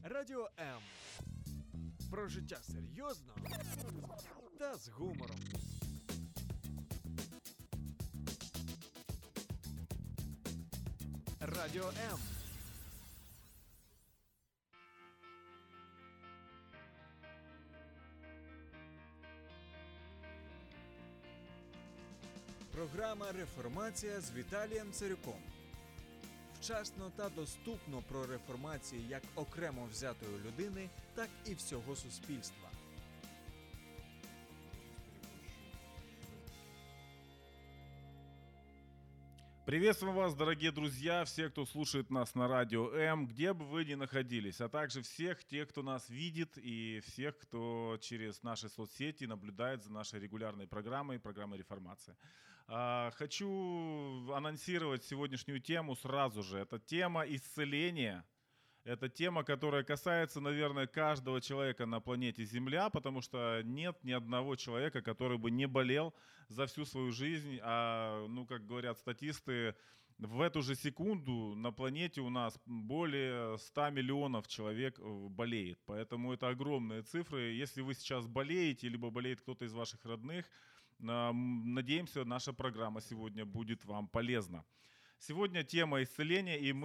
Радіо М. Про життя серйозно та з гумором. Радіо М. Програма «Реформація» з Віталієм Царюком. Вчасно та доступно про реформацію як окремо взятої людини, так і всього суспільства. Приветствуем вас, дорогие друзья, все, кто слушает нас на Радио М, где бы вы ни находились, а также всех тех, кто нас видит, и всех, кто через наши соцсети наблюдает за нашей регулярной программой «Реформация». Хочу анонсировать сегодняшнюю тему сразу же. Это тема исцеления. Это тема, которая касается, наверное, каждого человека на планете Земля, потому что нет ни одного человека, который бы не болел за всю свою жизнь. Как говорят статисты, в эту же секунду на планете у нас более 100 миллионов человек болеет. Поэтому это огромные цифры. Если вы сейчас болеете, либо болеет кто-то из ваших родных, надеемся, наша программа сегодня будет вам полезна. Сегодня тема исцеления, и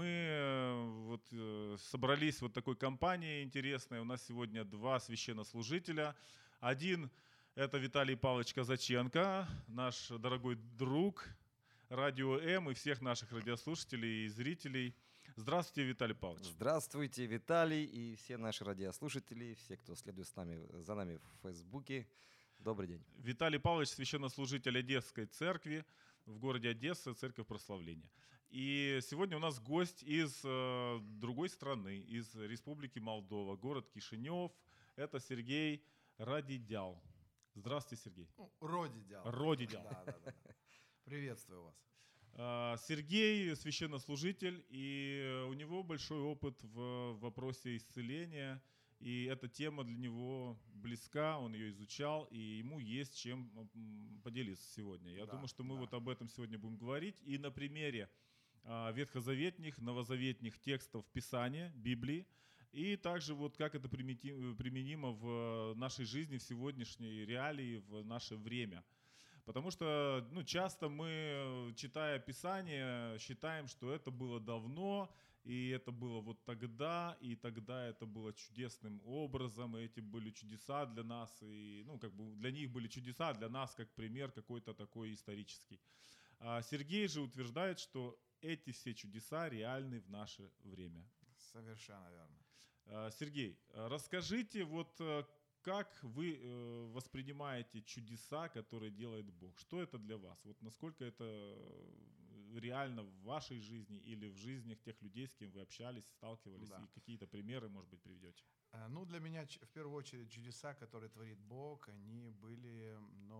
мы собрались в такой компании интересной. У нас сегодня два священнослужителя. Один – это Виталий Павлович Казаченко, наш дорогой друг Радио М и всех наших радиослушателей и зрителей. Здравствуйте, Виталий Павлович. Здравствуйте, Виталий и все наши радиослушатели, все, кто следует за нами в Фейсбуке. Добрый день. Виталий Павлович – священнослужитель Одесской церкви в городе Одесса, Церковь Прославления. И сегодня у нас гость из другой страны, из Республики Молдова, город Кишинев. Это Сергей Радидял. Здравствуйте, Сергей. Родидял. Родидял. Да. Приветствую вас. Сергей священнослужитель, и у него большой опыт в вопросе исцеления. И эта тема для него близка, он ее изучал, и ему есть чем поделиться сегодня. Я думаю, что мы об этом сегодня будем говорить. И на примере ветхозаветных, новозаветных текстов Писания, Библии, и также как это применимо в нашей жизни, в сегодняшней реалии, в наше время. Потому что часто мы, читая Писание, считаем, что это было давно, и это было тогда, и тогда это было чудесным образом, и эти были чудеса для нас, и для них были чудеса, для нас как пример какой-то такой исторический. А Сергей же утверждает, что эти все чудеса реальны в наше время. Совершенно верно. Сергей, расскажите, как вы воспринимаете чудеса, которые делает Бог? Что это для вас? насколько это реально в вашей жизни или в жизнях тех людей, с кем вы общались, сталкивались, и какие-то примеры, может быть, приведете? Для меня, в первую очередь, чудеса, которые творит Бог, они были,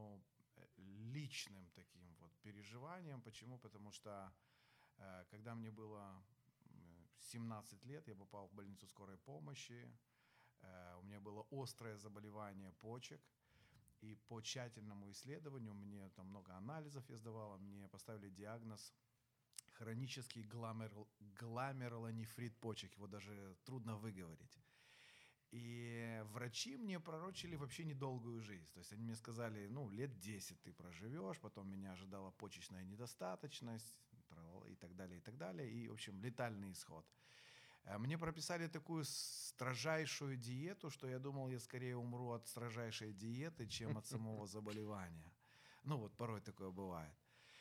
личным таким переживанием. Почему? Потому что, когда мне было 17 лет, я попал в больницу скорой помощи. У меня было острое заболевание почек, и по тщательному исследованию, мне там много анализов я сдавала, мне поставили диагноз хронический гломерулонефрит почек, его даже трудно выговорить. И врачи мне пророчили вообще недолгую жизнь. То есть они мне сказали, лет 10 ты проживешь, потом меня ожидала почечная недостаточность и так далее, и, в общем, летальный исход. Мне прописали такую строжайшую диету, что я думал, я скорее умру от строжайшей диеты, чем от самого заболевания. Порой такое бывает.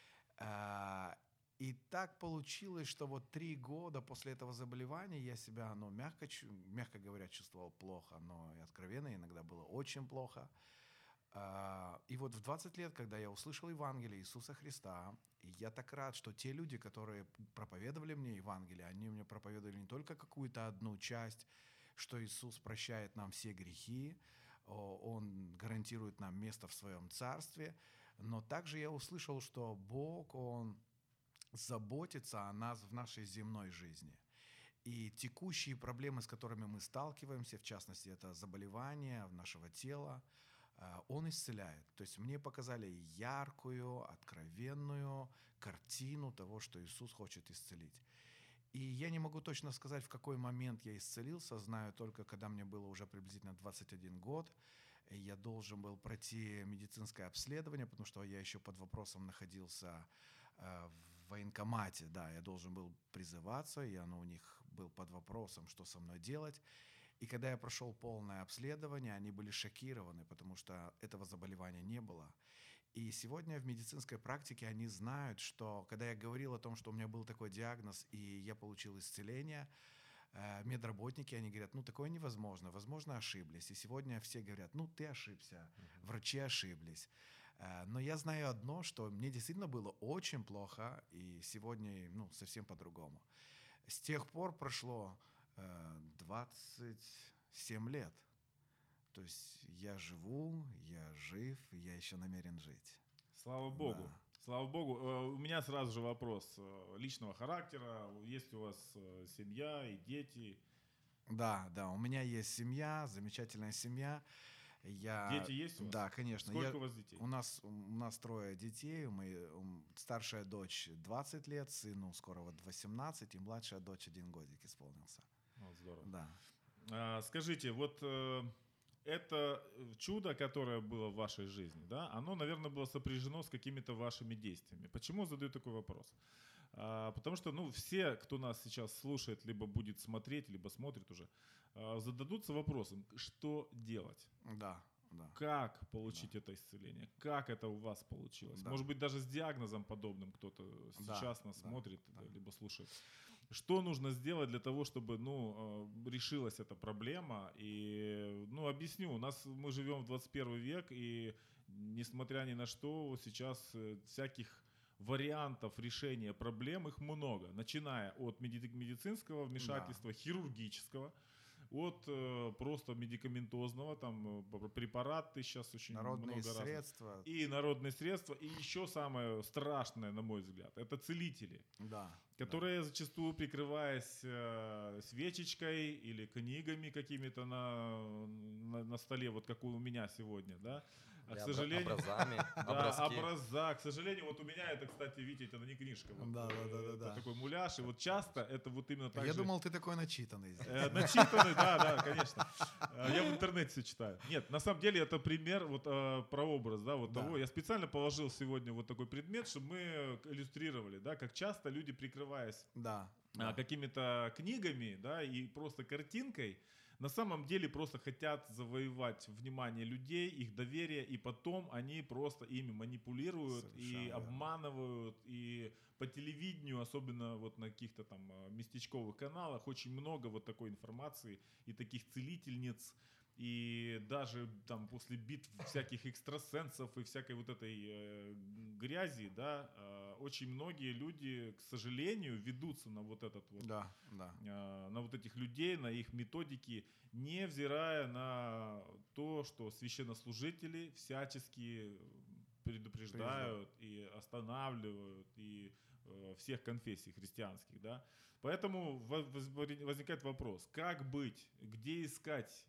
И так получилось, что 3 года после этого заболевания я себя, мягко говоря, чувствовал плохо, но и откровенно иногда было очень плохо. И в 20 лет, когда я услышал Евангелие Иисуса Христа, и я так рад, что те люди, которые проповедовали мне Евангелие, они мне проповедовали не только какую-то одну часть, что Иисус прощает нам все грехи, Он гарантирует нам место в Своем Царстве, но также я услышал, что Бог, Он заботится о нас в нашей земной жизни. И текущие проблемы, с которыми мы сталкиваемся, в частности, это заболевания нашего тела, Он исцеляет. То есть мне показали яркую, откровенную картину того, что Иисус хочет исцелить. И я не могу точно сказать, в какой момент я исцелился. Знаю только, когда мне было уже приблизительно 21 год. И я должен был пройти медицинское обследование, потому что я еще под вопросом находился в военкомате. Да, я должен был призываться, и оно у них был под вопросом, что со мной делать. И когда я прошел полное обследование, они были шокированы, потому что этого заболевания не было. И сегодня в медицинской практике они знают, что когда я говорил о том, что у меня был такой диагноз, и я получил исцеление, медработники, они говорят, ну такое невозможно, возможно, ошиблись. И сегодня все говорят, ну ты ошибся, врачи ошиблись. Но я знаю одно, что мне действительно было очень плохо, и сегодня совсем по-другому. С тех пор прошло 27 лет. То есть я живу, я жив, я еще намерен жить. Слава Богу. Да. Слава Богу. У меня сразу же вопрос личного характера. Есть у вас семья и дети? Да, у меня есть семья, замечательная семья. Дети есть у вас? Да, конечно. Сколько у вас детей? У нас 3 детей. Старшая дочь 20 лет, сыну скоро 18, и младшая дочь 1 годик исполнился. Вот, здорово. Да. Скажите, вот это чудо, которое было в вашей жизни, да, оно, наверное, было сопряжено с какими-то вашими действиями. Почему задаю такой вопрос? Потому что, все, кто нас сейчас слушает, либо будет смотреть, либо смотрит уже, зададутся вопросом, что делать? Да. Как получить это исцеление? Как это у вас получилось? Да. Может быть, даже с диагнозом подобным кто-то сейчас нас смотрит, либо слушает. Что нужно сделать для того, чтобы решилась эта проблема? И объясню, мы живем в 21 век, и несмотря ни на что, сейчас всяких вариантов решения проблем их много, начиная от медицинского вмешательства, хирургического, от просто медикаментозного, там препараты сейчас очень Народные много средства. разных. И народные средства. И еще самое страшное, на мой взгляд, это целители. Да. Которые зачастую, прикрываясь свечечкой или книгами какими-то на столе, вот как у меня сегодня, да, к сожалению, образами, образа. К сожалению, вот у меня это, кстати, видите, это не книжка. Вот, Да. Это такой муляж. И вот часто это вот именно так Я же. думал, ты такой начитанный. Начитанный, да, конечно. Я в интернете все читаю. Нет, на самом деле это пример вот прообраз, да, вот того. Я специально положил сегодня вот такой предмет, чтобы мы иллюстрировали, да, как часто люди, прикрываясь какими-то книгами, да, и просто картинкой, на самом деле просто хотят завоевать внимание людей, их доверие, и потом они просто ими манипулируют и обманывают, и по телевидению, особенно вот на каких-то там местечковых каналах, очень много вот такой информации и таких целительниц, и даже там после битв всяких экстрасенсов и всякой вот этой грязи, да, очень многие люди, к сожалению, ведутся на вот этот вот, на вот этих людей, на их методики, невзирая на то, что священнослужители всячески предупреждают и останавливают, и всех конфессий христианских, да. Поэтому возникает вопрос, как быть, где искать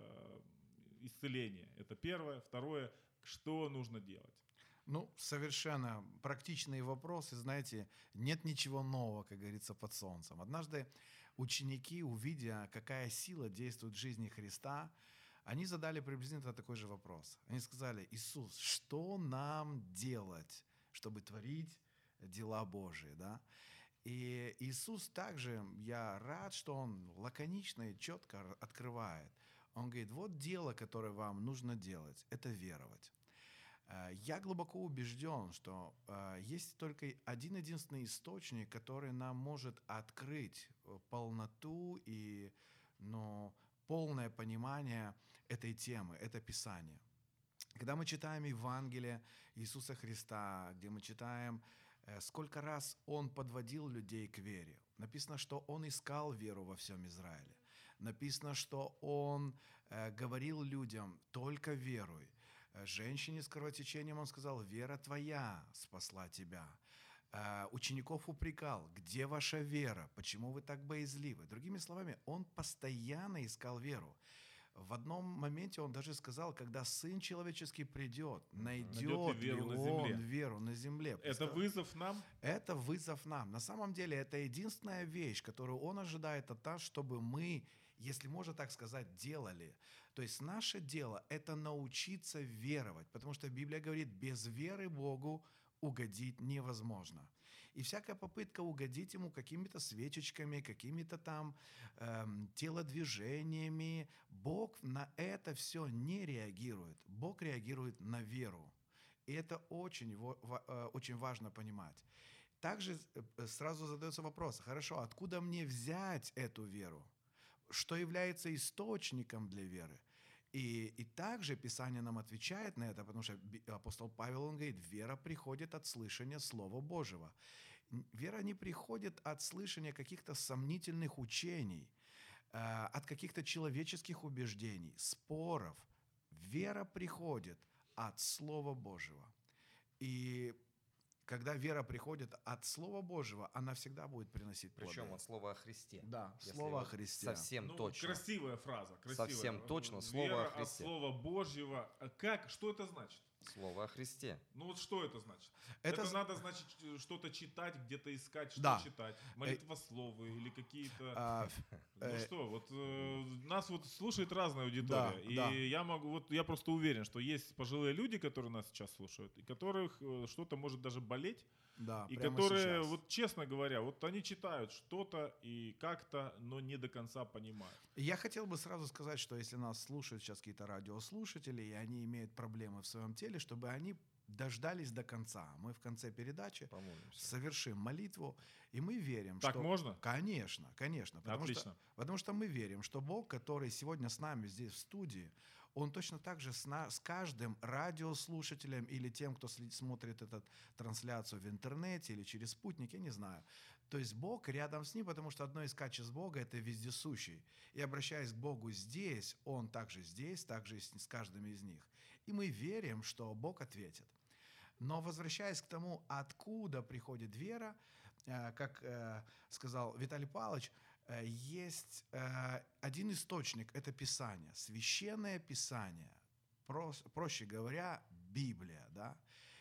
исцеление? Это первое. Второе, что нужно делать? Совершенно практичные вопросы. Знаете, нет ничего нового, как говорится, под солнцем. Однажды ученики, увидя, какая сила действует в жизни Христа, они задали приблизительно такой же вопрос. Они сказали: Иисус, что нам делать, чтобы творить дела Божии? Да? И Иисус также, я рад, что Он лаконично и четко открывает. Он говорит: вот дело, которое вам нужно делать, это веровать. Я глубоко убежден, что есть только один единственный источник, который нам может открыть полноту и полное понимание этой темы, это Писание. Когда мы читаем Евангелие Иисуса Христа, где мы читаем, сколько раз Он подводил людей к вере. Написано, что Он искал веру во всем Израиле. Написано, что Он говорил людям: только веруй. Женщине с кровотечением Он сказал: вера твоя спасла тебя. Учеников упрекал: где ваша вера? Почему вы так боязливы? Другими словами, Он постоянно искал веру. В одном моменте он даже сказал, когда Сын Человеческий придет, найдет Найдет ли ли веру на он земле? веру на земле. Это вызов нам? Это вызов нам. На самом деле это единственная вещь, которую он ожидает от нас, чтобы мы, если можно так сказать, делали. То есть наше дело – это научиться веровать, потому что Библия говорит, без веры Богу угодить невозможно. И всякая попытка угодить ему какими-то свечечками, какими-то там телодвижениями, Бог на это все не реагирует. Бог реагирует на веру. И это очень важно понимать. Также сразу задается вопрос, хорошо, откуда мне взять эту веру? Что является источником для веры? И также Писание нам отвечает на это, потому что апостол Павел, он говорит, вера приходит от слышания Слова Божьего. Вера не приходит от слышания каких-то сомнительных учений, от каких-то человеческих убеждений, споров. Вера приходит от Слова Божьего. И когда вера приходит от Слова Божьего, она всегда будет приносить плоды. Причем от слова о Христе. Да, Если Слово о вот Христе. Совсем точно. Красивая фраза. Красивая. Совсем точно, слово Вера о Христе. от Слова Божьего. Что это значит? Слово о Христе. Ну вот что это значит? Это Это надо, значит, что-то читать, где-то искать, что Да. читать. Молитвословы или какие-то... А, Ну что, вот нас вот слушает разная аудитория. Да, И да. я просто уверен, что есть пожилые люди, которые нас сейчас слушают, и которых что-то может даже болеть. Да, И прямо которые, сейчас. вот честно говоря, вот они читают что-то и как-то, но не до конца понимают. Я хотел бы сразу сказать, что если нас слушают сейчас какие-то радиослушатели, и они имеют проблемы в своем теле, чтобы они дождались до конца. Мы в конце передачи Помолимся. совершим молитву, и мы верим, Так что... можно? Конечно, конечно. Отлично. Потому что мы верим, что Бог, который сегодня с нами здесь в студии, Он точно так же с каждым радиослушателем или тем, кто смотрит эту трансляцию в интернете или через спутник, я не знаю. То есть Бог рядом с ним, потому что одно из качеств Бога – это вездесущий. И обращаясь к Богу здесь, Он также здесь, также и с каждым из них. И мы верим, что Бог ответит. Но возвращаясь к тому, откуда приходит вера, как сказал Виталий Павлович, есть один источник – это Писание, Священное Писание, проще говоря, Библия. Да?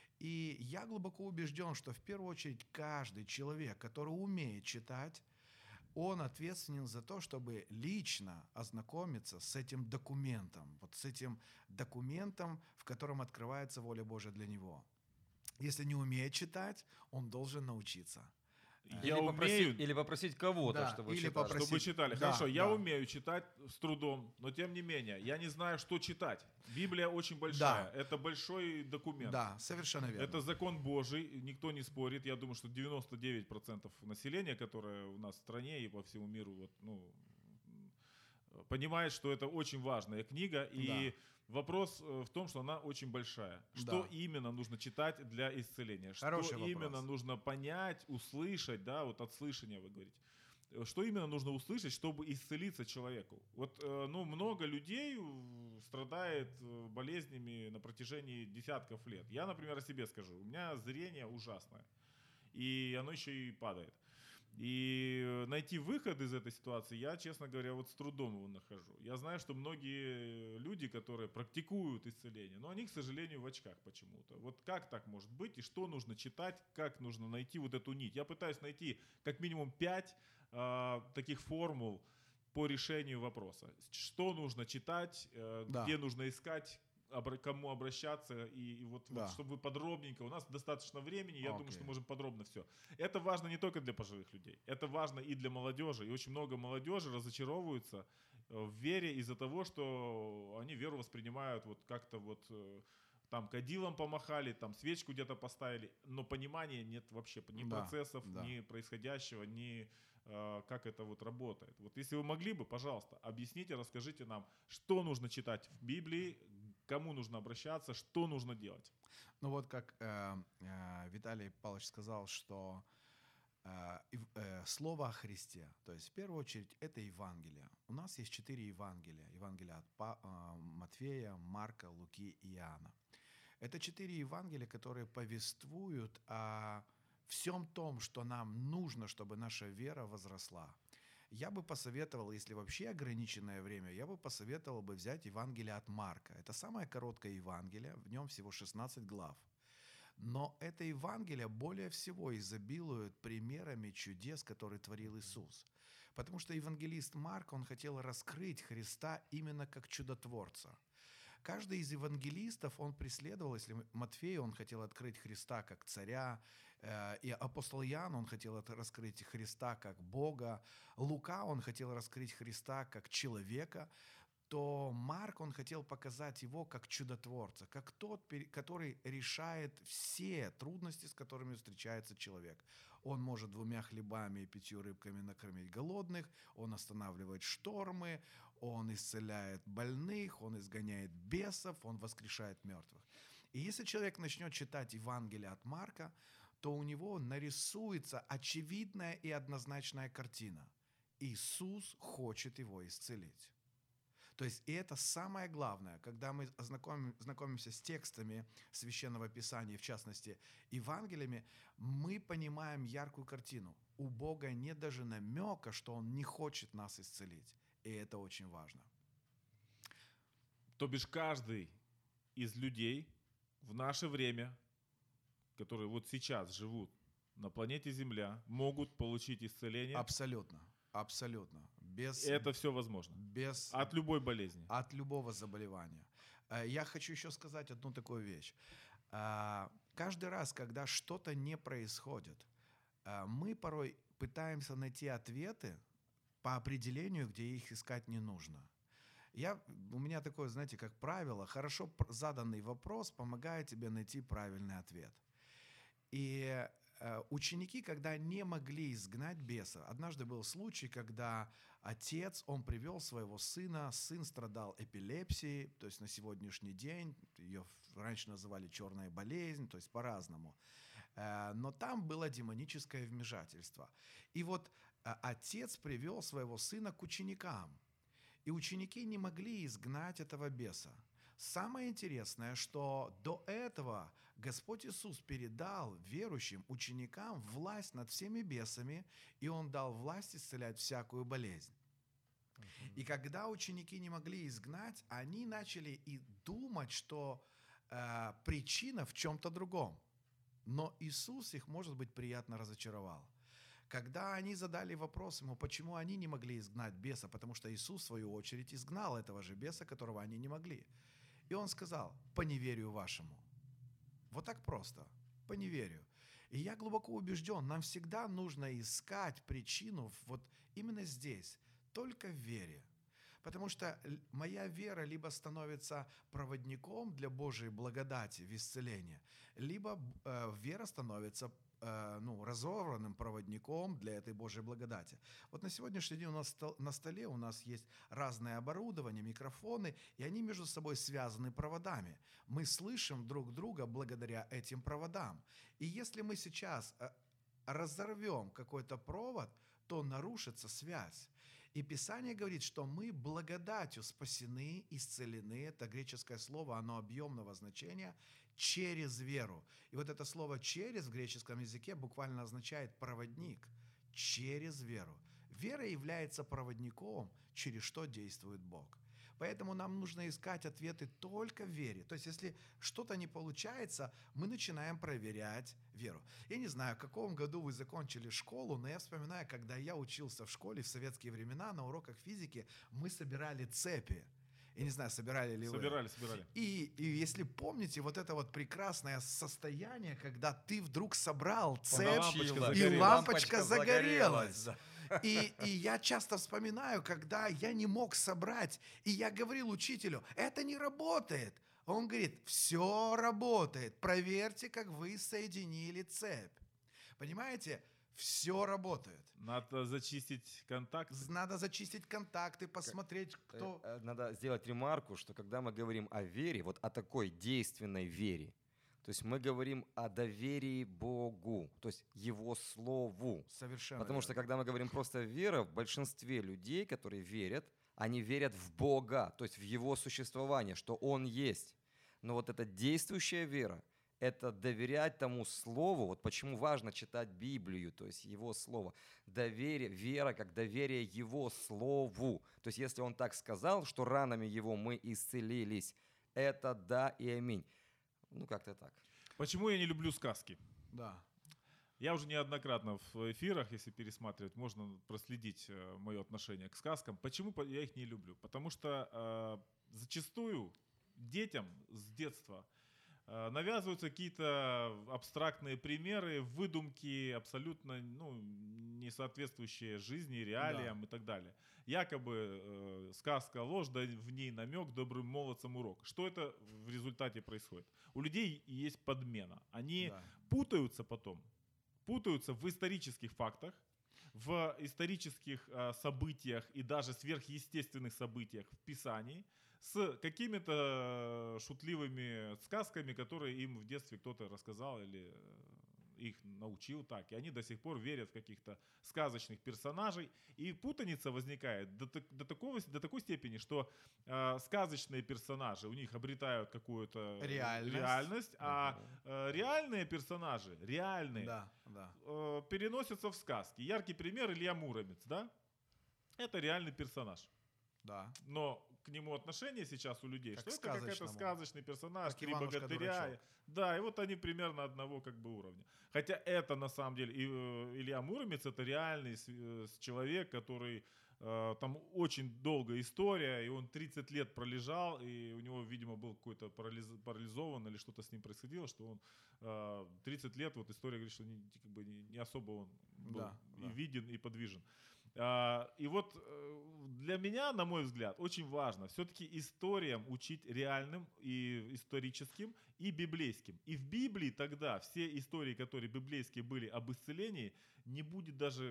И я глубоко убежден, что в первую очередь каждый человек, который умеет читать, он ответственен за то, чтобы лично ознакомиться с этим документом, вот с этим документом, в котором открывается воля Божия для него. Если не умеет читать, он должен научиться. Или попросить кого-то, Да, чтобы или читали. попросить- Чтобы читали. Да, Хорошо, я да. умею читать с трудом, но тем не менее, я не знаю, что читать. Библия очень большая. Это большой документ. Да, совершенно верно. Это закон Божий, никто не спорит. Я думаю, что 99% населения, которое у нас в стране и по всему миру, вот, понимает, что это очень важная книга. И вопрос в том, что она очень большая. Что именно нужно читать для исцеления? Хороший Что вопрос. именно нужно понять, услышать, да, вот от слышания вы говорите. Что именно нужно услышать, чтобы исцелиться человеку? Вот, много людей страдает болезнями на протяжении десятков лет. Я, например, о себе скажу. У меня зрение ужасное. И оно еще и падает. И найти выход из этой ситуации я, честно говоря, вот с трудом его нахожу. Я знаю, что многие люди, которые практикуют исцеление, но они, к сожалению, в очках почему-то. Вот как так может быть и что нужно читать, как нужно найти вот эту нить? Я пытаюсь найти как минимум 5 таких формул по решению вопроса. Что нужно читать, где нужно искать, кому обращаться, и вот чтобы вы подробненько, у нас достаточно времени, я думаю, что можем подробно все. Это важно не только для пожилых людей, это важно и для молодежи, и очень много молодежи разочаровываются в вере из-за того, что они веру воспринимают вот как-то вот там кадилом помахали, там свечку где-то поставили, но понимания нет вообще ни процессов, ни происходящего, ни как это вот работает. Вот если вы могли бы, пожалуйста, объясните, расскажите нам, что нужно читать в Библии, кому нужно обращаться, что нужно делать. Ну вот как Виталий Павлович сказал, что слово о Христе, то есть в первую очередь это Евангелие. У нас есть 4 Евангелия. Евангелие от Матфея, Марка, Луки и Иоанна. Это 4 Евангелия, которые повествуют о всем том, что нам нужно, чтобы наша вера возросла. я бы посоветовал, если вообще ограниченное время, я бы посоветовал бы взять Евангелие от Марка. Это самое короткое Евангелие, в нем всего 16 глав. Но это Евангелие более всего изобилует примерами чудес, которые творил Иисус. Потому что евангелист Марк, он хотел раскрыть Христа именно как чудотворца. Каждый из евангелистов, он преследовал, если Матфей, он хотел открыть Христа как царя, и апостол Иоанн, он хотел раскрыть Христа как Бога, Лука, он хотел раскрыть Христа как человека, то Марк, он хотел показать его как чудотворца, как тот, который решает все трудности, с которыми встречается человек. Он может 2 хлебами и 5 рыбками накормить голодных, он останавливает штормы, он исцеляет больных, он изгоняет бесов, он воскрешает мертвых. И если человек начнет читать Евангелие от Марка, то у него нарисуется очевидная и однозначная картина. Иисус хочет его исцелить. То есть и это самое главное, когда мы знакомимся с текстами Священного Писания, в частности Евангелиями, мы понимаем яркую картину. У Бога нет даже намека, что Он не хочет нас исцелить. И это очень важно. То бишь каждый из людей в наше время, которые вот сейчас живут на планете Земля, могут получить исцеление. Абсолютно. Абсолютно. Это все возможно. Без, от любой болезни. От любого заболевания. Я хочу еще сказать одну такую вещь. Каждый раз, когда что-то не происходит, мы порой пытаемся найти ответы по определению, где их искать не нужно. У меня такое, знаете, как правило, хорошо заданный вопрос помогает тебе найти правильный ответ. И ученики, когда не могли изгнать беса, однажды был случай, когда отец, он привел своего сына, сын страдал эпилепсией, то есть на сегодняшний день, ее раньше называли черная болезнь, то есть по-разному. Но там было демоническое вмешательство. И вот отец привел своего сына к ученикам, и ученики не могли изгнать этого беса. Самое интересное, что до этого Господь Иисус передал верующим ученикам власть над всеми бесами, и Он дал власть исцелять всякую болезнь. И когда ученики не могли изгнать, они начали и думать, что причина в чем-то другом. Но Иисус их, может быть, приятно разочаровал. Когда они задали вопрос ему, почему они не могли изгнать беса, потому что Иисус, в свою очередь, изгнал этого же беса, которого они не могли. И он сказал: по неверию вашему. Вот так просто. По неверию. И я глубоко убежден, нам всегда нужно искать причину вот именно здесь, только в вере. Потому что моя вера либо становится проводником для Божьей благодати в исцелении, либо вера становится разорванным проводником для этой Божьей благодати. Вот на сегодняшний день у нас на столе у нас есть разное оборудование, микрофоны, и они между собой связаны проводами. Мы слышим друг друга благодаря этим проводам. И если мы сейчас разорвем какой-то провод, то нарушится связь. И Писание говорит, что мы благодатью спасены, исцелены. Это греческое слово, оно объемного значения, через веру. И вот это слово «через» в греческом языке буквально означает «проводник». Через веру. Вера является проводником, через что действует Бог. Поэтому нам нужно искать ответы только в вере. То есть, если что-то не получается, мы начинаем проверять веру. Я не знаю, в каком году вы закончили школу, но я вспоминаю, когда я учился в школе в советские времена, на уроках физики мы собирали цепи. Я не знаю, собирали ли вы. Собирали. И если помните, вот это вот прекрасное состояние, когда ты вдруг собрал цепь, и лампочка загорелась. И я часто вспоминаю, когда я не мог собрать, и я говорил учителю: это не работает. Он говорит: все работает, проверьте, как вы соединили цепь. Понимаете? Все работает. Надо зачистить контакты. Надо зачистить контакты, посмотреть, кто... Надо сделать ремарку, что когда мы говорим о вере, вот о такой действенной вере, то есть мы говорим о доверии Богу, то есть Его Слову. Совершенно Потому верно. что когда мы говорим просто вера, в большинстве людей, которые верят, они верят в Бога, то есть в Его существование, что Он есть. Но вот эта действующая вера, это доверять тому слову. Вот почему важно читать Библию, то есть его слово. Доверие, вера как доверие его слову. То есть если он так сказал, что ранами его мы исцелились, это да и аминь. Ну как-то так. Почему я не люблю сказки? Да. Я уже неоднократно в эфирах, если пересматривать, можно проследить мое отношение к сказкам. Почему я их не люблю? Потому что зачастую детям с детства навязываются какие-то абстрактные примеры, выдумки, абсолютно не соответствующие жизни, реалиям и так далее. Якобы сказка ложь, да в ней намек, добрым молодцам урок. Что это в результате происходит? У людей есть подмена. Они путаются в исторических фактах, в исторических событиях и даже сверхъестественных событиях в Писании с какими-то шутливыми сказками, которые им в детстве кто-то рассказал или их научил так. И они до сих пор верят в каких-то сказочных персонажей. И путаница возникает до такой степени, что сказочные персонажи у них обретают какую-то реальность, а реальные персонажи, переносятся в сказки. Яркий пример — Илья Муромец, да? Это реальный персонаж. Да. Но к нему отношение сейчас у людей, как что это какой-то сказочный персонаж, как три Иванушка богатыря. Дурачок. Да, и вот они примерно одного как бы уровня. Хотя это на самом деле, Илья Муромец — это реальный человек, который там очень долгая история, и он 30 лет пролежал, и у него, видимо, был какой-то парализован или что-то с ним происходило, что он 30 лет, вот история говорит, что не особо он был виден и подвижен. И вот для меня, на мой взгляд, очень важно все-таки историям учить реальным и историческим, и библейским. И в Библии тогда все истории, которые библейские были об исцелении, не будет даже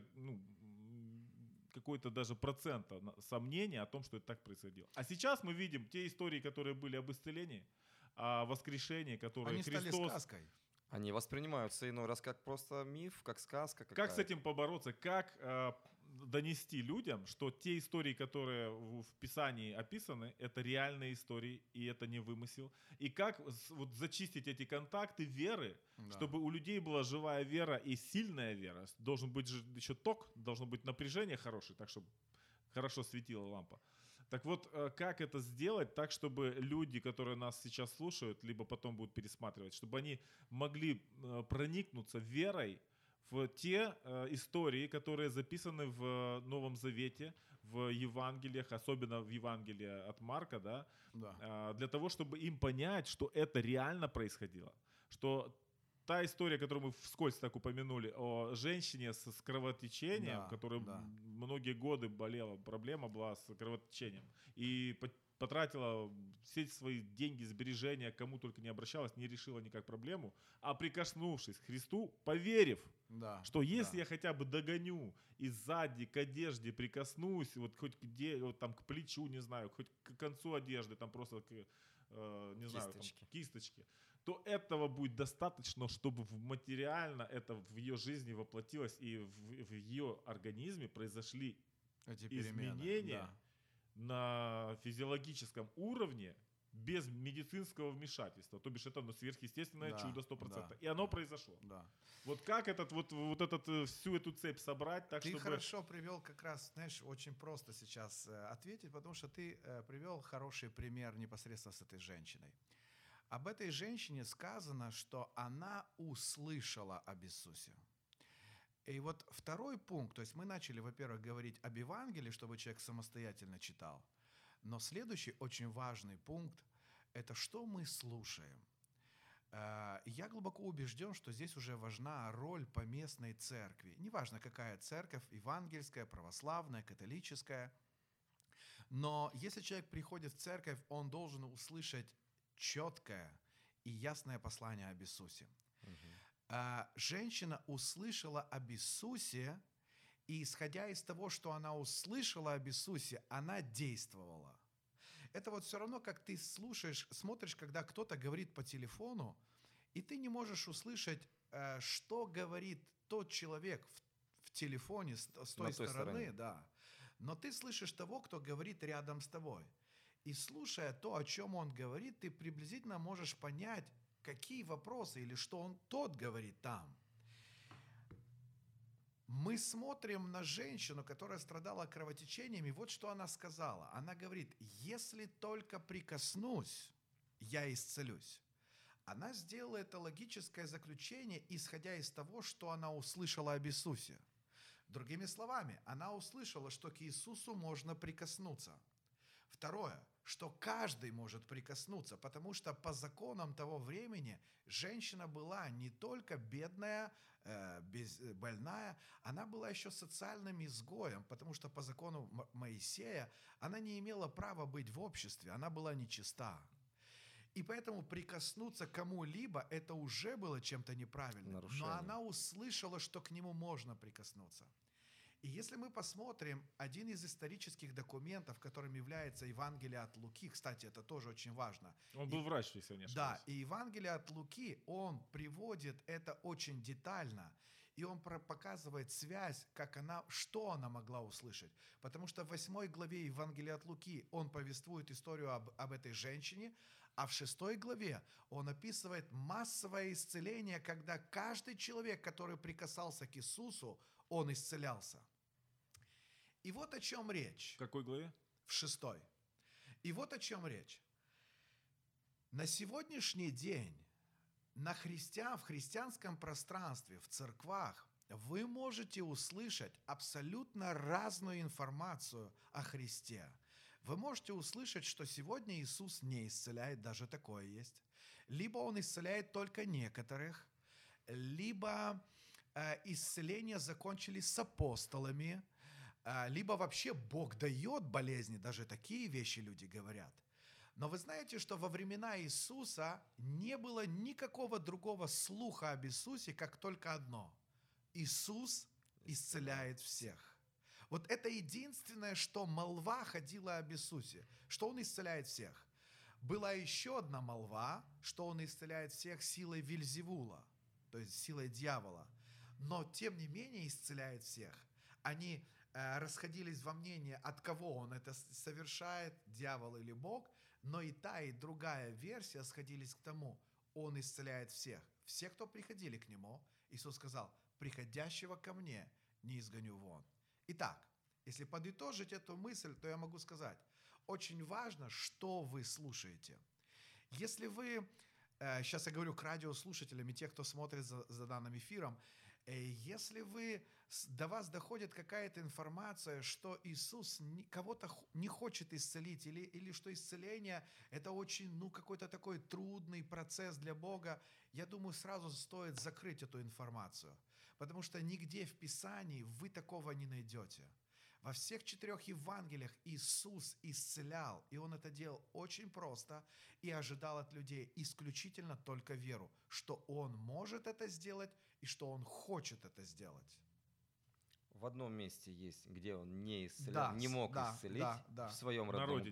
какой-то даже процента сомнения о том, что это так происходило. А сейчас мы видим те истории, которые были об исцелении, о воскрешении, которые Они Христос... стали сказкой. Они воспринимаются иной раз как просто миф, как сказка какая-то. Как с этим побороться? Как донести людям, что те истории, которые в Писании описаны, это реальные истории, и это не вымысел? И как вот зачистить эти контакты веры, чтобы у людей была живая вера и сильная вера? Должен быть же еще ток, должно быть напряжение хорошее, так, чтобы хорошо светила лампа. Так вот, как это сделать так, чтобы люди, которые нас сейчас слушают, либо потом будут пересматривать, чтобы они могли проникнуться верой в те истории, которые записаны в Новом Завете, в Евангелиях, особенно в Евангелии от Марка, да? Для того, чтобы им понять, что это реально происходило, что та история, которую мы вскользь так упомянули, о женщине с кровотечением, которая многие годы болела, проблема была с кровотечением, и потратила все свои деньги, сбережения, к кому только не обращалась, не решила никак проблему, а прикоснувшись к Христу, поверив, что если я хотя бы догоню и сзади к одежде прикоснусь, вот хоть где, вот там к плечу, не знаю, хоть к концу одежды, там просто к, не знаю, там, кисточке, то этого будет достаточно, чтобы материально это в ее жизни воплотилось и в ее организме произошли изменения на физиологическом уровне без медицинского вмешательства. То бишь это сверхъестественное чудо 100%. И оно произошло. Вот как всю эту цепь собрать так, ты чтобы... хорошо привел как раз, знаешь, очень просто сейчас ответить, потому что ты привел хороший пример непосредственно с этой женщиной. Об этой женщине сказано, что она услышала об Иисусе. И вот второй пункт, то есть мы начали, во-первых, говорить об Евангелии, чтобы человек самостоятельно читал. Но следующий очень важный пункт – это что мы слушаем. Я глубоко убежден, что здесь уже важна роль поместной церкви. Неважно, какая церковь, евангельская, православная, католическая. Но если человек приходит в церковь, он должен услышать четкое и ясное послание об Иисусе. Женщина услышала об Иисусе, и исходя из того, что она услышала об Иисусе, она действовала. Это вот все равно, как ты смотришь, когда кто-то говорит по телефону, и ты не можешь услышать, что говорит тот человек в телефоне с той стороны. Да. Но ты слышишь того, кто говорит рядом с тобой. И слушая то, о чем он говорит, ты приблизительно можешь понять, какие вопросы или что он тот говорит там. Мы смотрим на женщину, которая страдала кровотечением, и вот что она сказала. Она говорит, если только прикоснусь, я исцелюсь. Она сделала это логическое заключение, исходя из того, что она услышала об Иисусе. Другими словами, она услышала, что к Иисусу можно прикоснуться. Второе, что каждый может прикоснуться, потому что по законам того времени женщина была не только бедная, больная, она была еще социальным изгоем, потому что по закону Моисея она не имела права быть в обществе, она была нечиста. И поэтому прикоснуться к кому-либо это уже было чем-то неправильным. Нарушение. Но она услышала, что к нему можно прикоснуться. И если мы посмотрим один из исторических документов, которым является Евангелие от Луки, кстати, это тоже очень важно. Он был врач, если я не ошибаюсь. Да, и Евангелие от Луки, он приводит это очень детально, и он показывает связь, что она могла услышать. Потому что в 8 главе Евангелия от Луки он повествует историю об этой женщине, а в 6 главе он описывает массовое исцеление, когда каждый человек, который прикасался к Иисусу, он исцелялся. И вот о чем речь. В какой главе? В 6. И вот о чем речь. На сегодняшний день в христианском пространстве, в церквах, вы можете услышать абсолютно разную информацию о Христе. Вы можете услышать, что сегодня Иисус не исцеляет, даже такое есть. Либо Он исцеляет только некоторых, либо исцеления закончились с апостолами, либо вообще Бог дает болезни, даже такие вещи люди говорят. Но вы знаете, что во времена Иисуса не было никакого другого слуха об Иисусе, как только одно. Иисус исцеляет всех. Вот это единственное, что молва ходила об Иисусе, что Он исцеляет всех. Была еще одна молва, что Он исцеляет всех силой Вельзевула, то есть силой дьявола. Но, тем не менее, исцеляет всех. Они расходились во мнении, от кого Он это совершает, дьявол или Бог, но и та, и другая версия сходились к тому, Он исцеляет всех. Все, кто приходили к Нему, Иисус сказал, приходящего ко мне не изгоню вон. Итак, если подытожить эту мысль, то я могу сказать, очень важно, что вы слушаете. Если вы, сейчас я говорю к радиослушателям и тех, кто смотрит за данным эфиром, если до вас доходит какая-то информация, что Иисус кого-то не хочет исцелить, или что исцеление это очень, какой-то такой трудный процесс для Бога, я думаю, сразу стоит закрыть эту информацию. Потому что нигде в Писании вы такого не найдете. Во всех 4 Евангелиях Иисус исцелял, и Он это делал очень просто и ожидал от людей исключительно только веру, что Он может это сделать и что Он хочет это сделать. В одном месте есть, где Он не исцелял, не мог исцелить в своем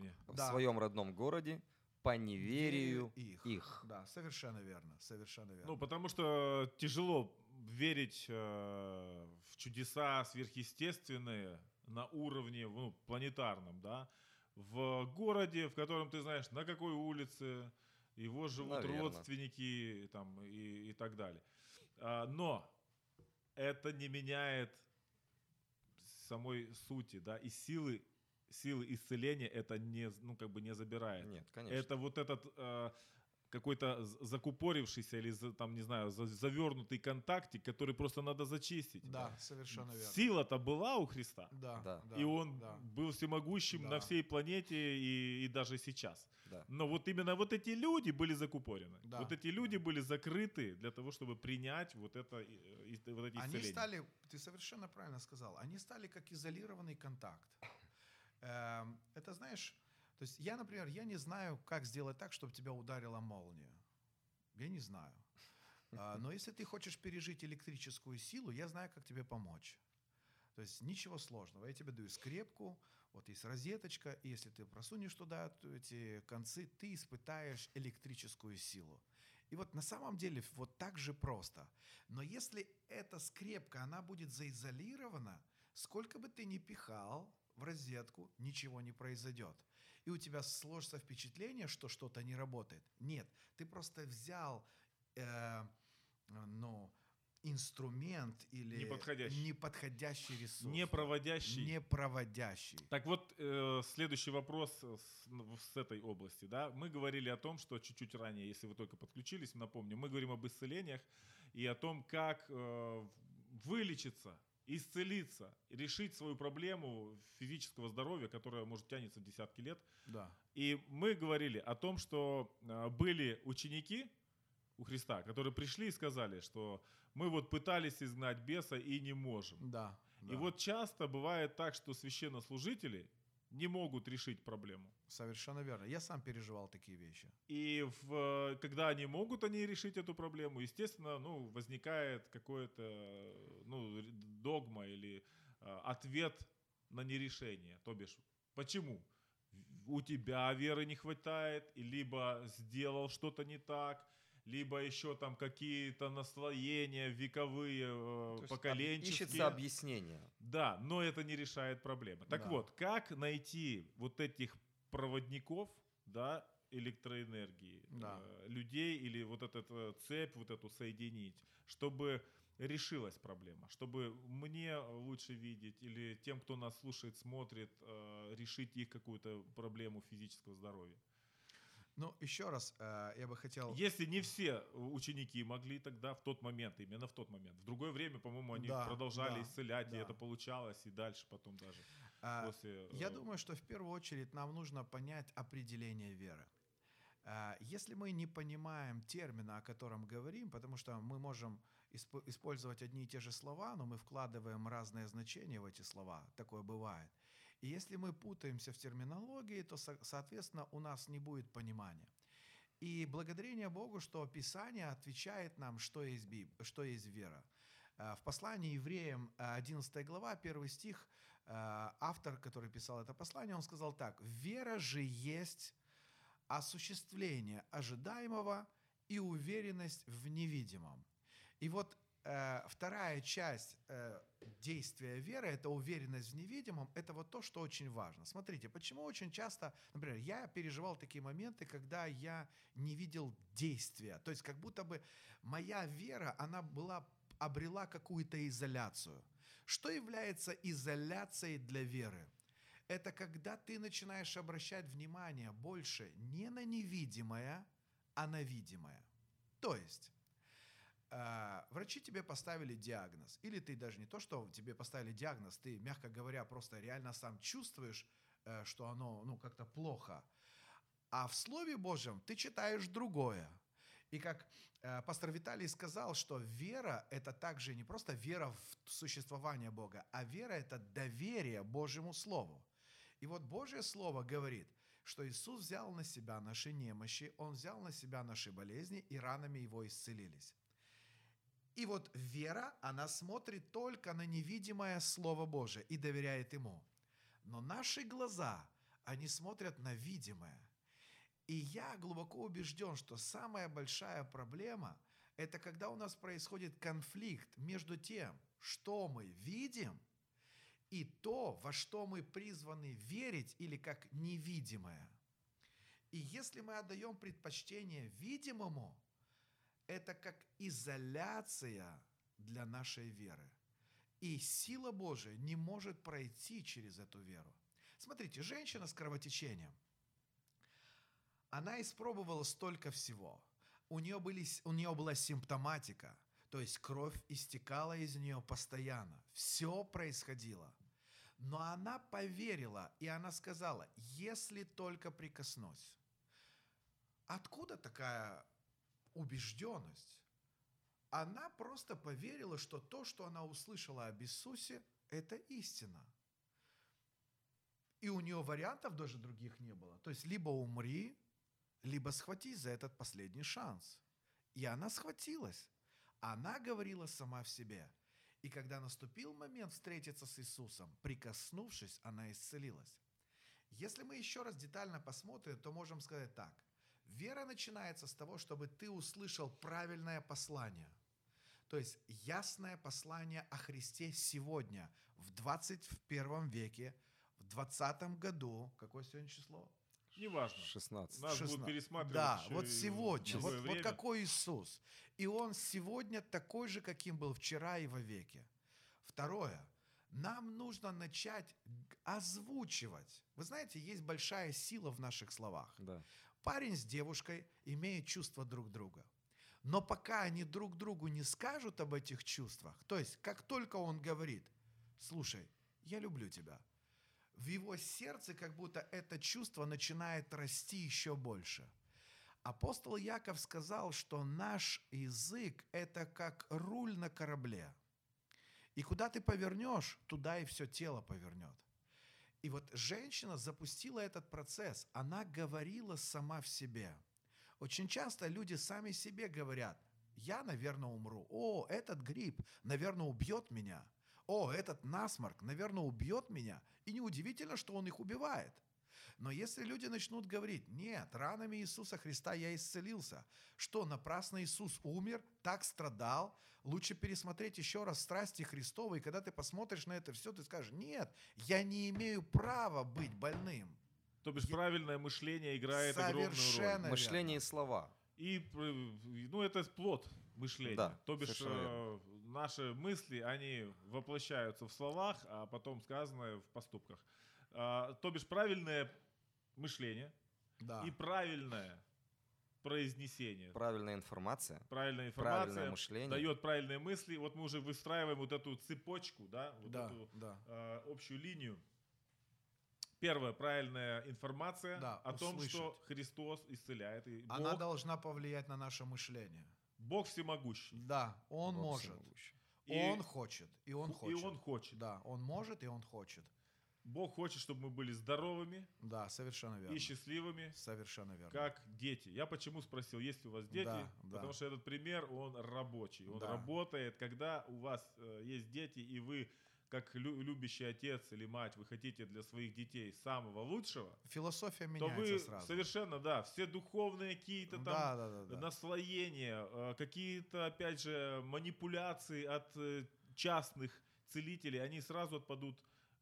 родном городе по неверию их. Да, совершенно верно, совершенно верно. Потому что тяжело верить в чудеса сверхъестественные на уровне планетарном, да, в городе, в котором ты знаешь, на какой улице его живут родственники там, и так далее. Но это не меняет самой сути, да, и силы исцеления это не забирает. Нет, конечно. Это вот этот какой-то закупорившийся или завернутый контактик, который просто надо зачистить. Да, совершенно верно. Сила-то была у Христа. Да. И Он был всемогущим на всей планете и даже сейчас. Да. Но вот именно вот эти люди были закупорены. Да. Вот эти люди были закрыты для того, чтобы принять вот эти исцеления. Они стали, ты совершенно правильно сказал, они стали как изолированный контакт. Это, знаешь, то есть я, например, я не знаю, как сделать так, чтобы тебя ударила молния. Я не знаю. Но если ты хочешь пережить электрическую силу, я знаю, как тебе помочь. То есть ничего сложного. Я тебе даю скрепку, вот есть розеточка, и если ты просунешь туда эти концы, ты испытаешь электрическую силу. И вот на самом деле вот так же просто. Но если эта скрепка, она будет заизолирована, сколько бы ты ни пихал в розетку, ничего не произойдет. И у тебя сложится впечатление, что что-то не работает. Нет, ты просто взял ну, инструмент или Неподходящий. неподходящий ресурс. Не проводящий. Не проводящий. Так вот, следующий вопрос с этой области. Да? Мы говорили о том, что чуть-чуть ранее, если вы только подключились, напомню, мы говорим об исцелениях и о том, как вылечиться, исцелиться, решить свою проблему физического здоровья, которая, может, тянется десятки лет. Да. И мы говорили о том, что были ученики у Христа, которые пришли и сказали, что мы вот пытались изгнать беса и не можем. Да. И вот часто бывает так, что священнослужители не могут решить проблему. Совершенно верно. Я сам переживал такие вещи. И когда они могут решить эту проблему, естественно, возникает какое-то догма или ответ на нерешение. То бишь, почему? У тебя веры не хватает, либо сделал что-то не так, либо еще там какие-то наслоения вековые, поколенческие. Ищется объяснение. Да, но это не решает проблемы. Так Да. вот, как найти вот этих проводников, да, электроэнергии, Да. людей, или вот эту цепь, вот эту соединить, чтобы решилась проблема, чтобы мне лучше видеть, или тем, кто нас слушает, смотрит, решить их какую-то проблему физического здоровья? Ну, еще раз, я бы хотел... Если не все ученики могли тогда в тот момент, именно в тот момент. В другое время, по-моему, они Да, продолжали да, исцелять, и да. это получалось, и дальше потом даже после... Я думаю, что в первую очередь нам нужно понять определение веры. Если мы не понимаем термина, о котором говорим, потому что мы можем использовать одни и те же слова, но мы вкладываем разные значения в эти слова, такое бывает. И если мы путаемся в терминологии, то, соответственно, у нас не будет понимания. И благодарение Богу, что Писание отвечает нам, что есть вера. В послании евреям 11 глава, 1 стих, автор, который писал это послание, он сказал так: «Вера же есть осуществление ожидаемого и уверенность в невидимом». И вот вторая часть действия веры, это уверенность в невидимом, это вот то, что очень важно. Смотрите, почему очень часто, например, я переживал такие моменты, когда я не видел действия. То есть как будто бы моя вера, она обрела какую-то изоляцию. Что является изоляцией для веры? Это когда ты начинаешь обращать внимание больше не на невидимое, а на видимое. То есть врачи тебе поставили диагноз, или ты даже не то, что тебе поставили диагноз, ты, мягко говоря, просто реально сам чувствуешь, что оно как-то плохо. А в Слове Божьем ты читаешь другое. И как пастор Виталий сказал, что вера – это также не просто вера в существование Бога, а вера – это доверие Божьему Слову. И вот Божье Слово говорит, что Иисус взял на себя наши немощи, Он взял на себя наши болезни, и ранами Его исцелились. И вот вера, она смотрит только на невидимое Слово Божие и доверяет Ему. Но наши глаза, они смотрят на видимое. И я глубоко убежден, что самая большая проблема – это когда у нас происходит конфликт между тем, что мы видим, и то, во что мы призваны верить, или как невидимое. И если мы отдаем предпочтение видимому, это как изоляция для нашей веры. И сила Божия не может пройти через эту веру. Смотрите, женщина с кровотечением, она испробовала столько всего. У нее была симптоматика, то есть кровь истекала из нее постоянно. Все происходило. Но она поверила, и она сказала: если только прикоснусь. Откуда такая убежденность? Она просто поверила, что то, что она услышала об Иисусе, это истина. И у нее вариантов даже других не было. То есть либо умри, либо схватись за этот последний шанс. И она схватилась. Она говорила сама в себе. И когда наступил момент встретиться с Иисусом, прикоснувшись, она исцелилась. Если мы еще раз детально посмотрим, то можем сказать так. Вера начинается с того, чтобы ты услышал правильное послание. То есть ясное послание о Христе сегодня, в 21 веке, в 20 году. Какое сегодня число? Неважно. 16. Нас будут 16. пересматривать Да, еще вот и в сегодня, любое вот время. какой Иисус. И Он сегодня такой же, каким был вчера и вовеки. Второе. Нам нужно начать озвучивать. Вы знаете, есть большая сила в наших словах. Да. Парень с девушкой имеют чувства друг друга. Но пока они друг другу не скажут об этих чувствах, то есть как только он говорит, слушай, я люблю тебя, в его сердце как будто это чувство начинает расти еще больше. Апостол Яков сказал, что наш язык – это как руль на корабле. И куда ты повернешь, туда и все тело повернет. И вот женщина запустила этот процесс. Она говорила сама в себе. Очень часто люди сами себе говорят, я, наверное, умру. О, этот грипп, наверное, убьет меня. О, этот насморк, наверное, убьет меня. И неудивительно, что он их убивает. Но если люди начнут говорить, нет, ранами Иисуса Христа я исцелился, что напрасно Иисус умер, так страдал, лучше пересмотреть еще раз страсти Христовы, и когда ты посмотришь на это все, ты скажешь, нет, я не имею права быть больным. То бишь правильное мышление играет огромную роль. Совершенно Мышление верно. и слова. И, ну, это плод мышления. Да, То бишь совершенно наши мысли, они воплощаются в словах, а потом сказанное в поступках. То бишь правильное мышление Да. и правильное произнесение. Правильная информация. Правильная Правильное информация мышление. дает правильные мысли. Вот мы уже выстраиваем вот эту цепочку, да, вот Да, эту да. общую линию. Первое, правильная информация Да, о том, услышать. что Христос исцеляет. И Она Бог, должна повлиять на наше мышление. Бог всемогущий. Да, Он Бог может. всемогущий. И- Он хочет. И Он И хочет. Он хочет. Да, Он может, и Он хочет. Бог хочет, чтобы мы были здоровыми Да, совершенно верно. и счастливыми, Совершенно верно. как дети. Я почему спросил, есть ли у вас дети? Да, да. Потому что этот пример, он рабочий. Он Да. работает, когда у вас есть дети, и вы, как любящий отец или мать, вы хотите для своих детей самого лучшего, Философия то меняется вы сразу. совершенно, да, все духовные какие-то там Да. наслоения, какие-то, опять же, манипуляции от частных целителей, они сразу отпадут,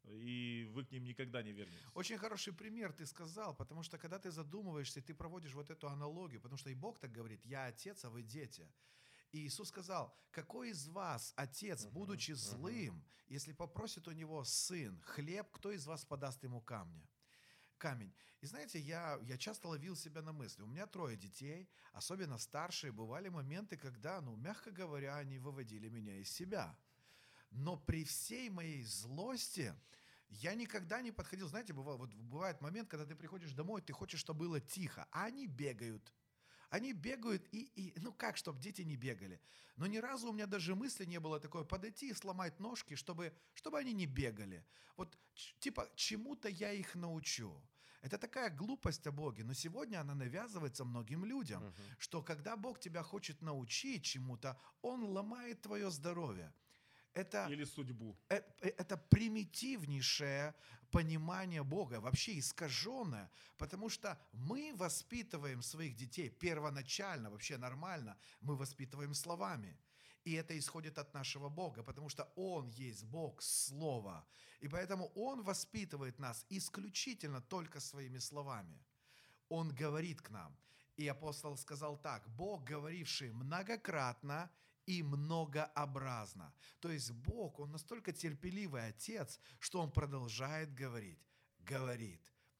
и вы к ним никогда не вернетесь. Очень хороший пример ты сказал, потому что когда ты задумываешься, ты проводишь вот эту аналогию, потому что и Бог так говорит, я отец, а вы дети. И Иисус сказал, какой из вас, отец, будучи злым, если попросит у него сын хлеб, кто из вас подаст ему камень. И знаете, я часто ловил себя на мысли. У меня 3 детей, особенно старшие, бывали моменты, когда, мягко говоря, они выводили меня из себя. Но при всей моей злости я никогда не подходил. Знаете, бывает момент, когда ты приходишь домой, ты хочешь, чтобы было тихо, а они бегают. Они бегают как, чтобы дети не бегали. Но ни разу у меня даже мысли не было такое, подойти и сломать ножки, чтобы они не бегали. Вот, чему-то я их научу. Это такая глупость о Боге, но сегодня она навязывается многим людям, что когда Бог тебя хочет научить чему-то, Он ломает твое здоровье. Или судьбу. Это примитивнейшее понимание Бога, вообще искаженное, потому что мы воспитываем своих детей первоначально, вообще нормально, мы воспитываем словами. И это исходит от нашего Бога, потому что Он есть Бог Слова. И поэтому Он воспитывает нас исключительно только своими словами. Он говорит к нам. И апостол сказал так: Бог, говоривший многократно и многообразно. То есть Бог, Он настолько терпеливый Отец, что Он продолжает говорить. Говорит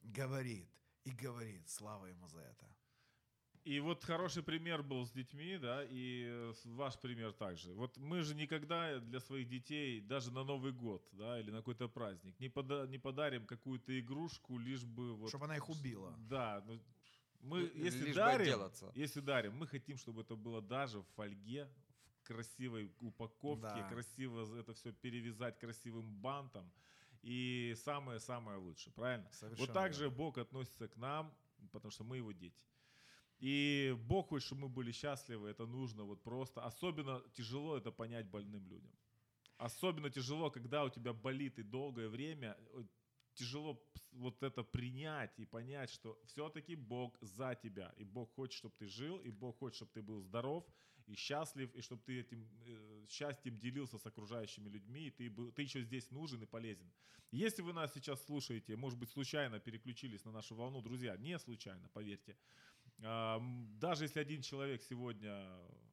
и говорит. Слава Ему за это. И вот хороший пример был с детьми, да, и ваш пример также. Вот мы же никогда для своих детей, даже на Новый год, да, или на какой-то праздник, не подарим какую-то игрушку, лишь бы вот... Чтобы она их убила. Да, мы, Лишь если бы отделаться. дарим, мы хотим, чтобы это было даже в фольге, в красивой упаковке, Да. красиво это все перевязать красивым бантом, и самое-самое лучшее, правильно? Совершенно Вот так же верно. Бог относится к нам, потому что мы Его дети. И Бог хочет, чтобы мы были счастливы, это нужно вот просто. Особенно тяжело это понять больным людям. Особенно тяжело, когда у тебя болит и долгое время, тяжело вот это принять и понять, что все-таки Бог за тебя. И Бог хочет, чтобы ты жил, и Бог хочет, чтобы ты был здоров, и счастлив, и чтобы ты этим счастьем делился с окружающими людьми, и ты еще здесь нужен и полезен. Если вы нас сейчас слушаете, может быть, случайно переключились на нашу волну, друзья, не случайно, поверьте. Даже если один человек сегодня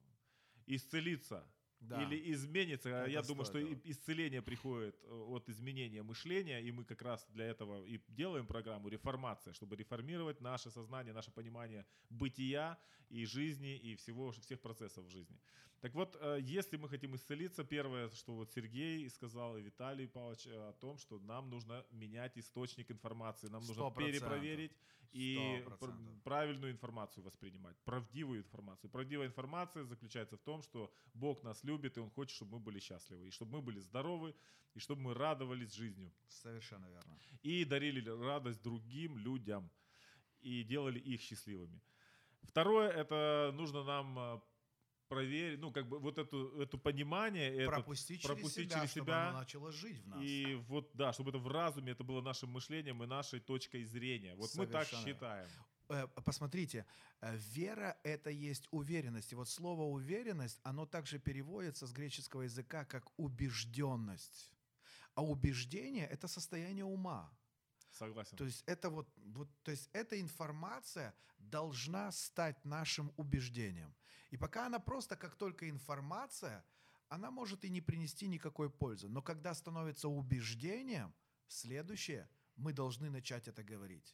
исцелится, Да. или изменится. Это Я думаю, что стоит того. исцеление приходит от изменения мышления, и мы как раз для этого и делаем программу «Реформация», чтобы реформировать наше сознание, наше понимание бытия и жизни, и всех процессов в жизни. Так вот, если мы хотим исцелиться, первое, что вот Сергей сказал, и Виталий Павлович, о том, что нам нужно менять источник информации, нам нужно 100%. перепроверить и 100%. правильную информацию воспринимать, правдивую информацию. Правдивая информация заключается в том, что Бог нас любит, и Он хочет, чтобы мы были счастливы, и чтобы мы были здоровы, и чтобы мы радовались жизнью, Совершенно верно. и дарили радость другим людям, и делали их счастливыми. Второе, это нужно нам проверить, ну, как бы вот это понимание, Пропустить через себя, чтобы оно начало жить в нас. и вот, да, чтобы это в разуме, это было нашим мышлением и нашей точкой зрения. Вот мы так Совершенно. считаем. Посмотрите, вера — это есть уверенность. И вот слово «уверенность», оно также переводится с греческого языка как «убежденность». А убеждение — это состояние ума. Согласен. То есть это то есть эта информация должна стать нашим убеждением. И пока она просто как только информация, она может и не принести никакой пользы. Но когда становится убеждением, следующее, мы должны начать это говорить.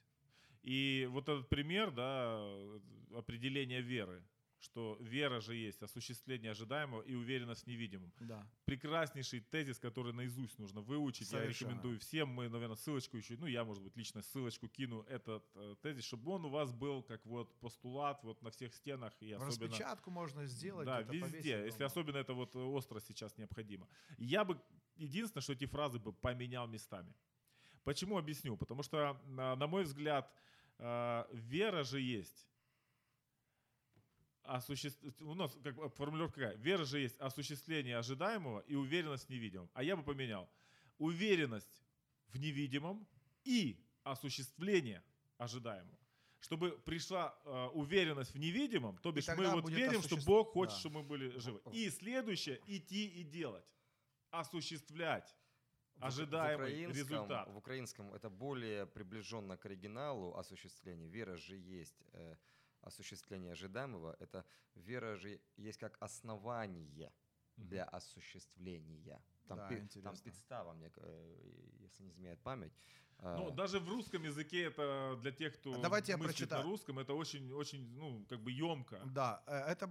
И вот этот пример, да, определение веры, что вера же есть осуществление ожидаемого и уверенность в невидимом. Да. Прекраснейший тезис, который наизусть нужно выучить. Я Совершенно. рекомендую всем. Мы, наверное, ссылочку еще, я, может быть, лично ссылочку кину этот тезис, чтобы он у вас был как вот постулат вот на всех стенах. И особенно, Распечатку можно сделать. да, это везде, повесить если дома. особенно это вот остро сейчас необходимо. Я бы, единственное, что эти фразы бы поменял местами. Почему? Объясню. Потому что, на мой взгляд, вера же есть. У нас как формулировка какая? Вера же есть осуществление ожидаемого и уверенность в невидимом. А я бы поменял уверенность в невидимом и осуществление ожидаемого. Чтобы пришла уверенность в невидимом, то бишь мы тогда вот будет верим, что осуществ- Бог хочет, да. чтобы мы были живы. И следующее – идти и делать. Осуществлять ожидаемый результат. В украинском это более приближенно к оригиналу осуществление. Вера же есть осуществление ожидаемого. Это вера же есть как основание для осуществления. Там, Да, там интересно. подстава, если не изменяет память. Ну, даже в русском языке это для тех, кто Давайте я мыслит прочитаю. на русском, это очень, ну, как бы емко. Да,